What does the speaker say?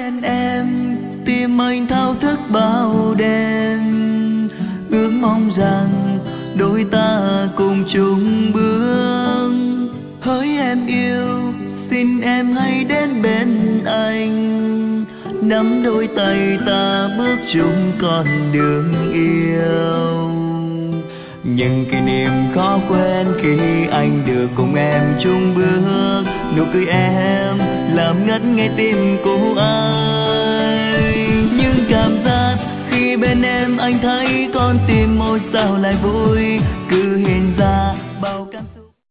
bên em, tim anh thao thức bao đêm, ước mong rằng đôi ta cùng chung bước. Hỡi em yêu, xin em hãy đến bên anh, nắm đôi tay ta bước chung con đường yêu. Những kỷ niệm khó quên khi anh được cùng em chung bước, nụ cười em làm ngất ngây tim của anh. Những cảm giác khi bên em anh thấy con tim một sao lại vui, cứ hiện ra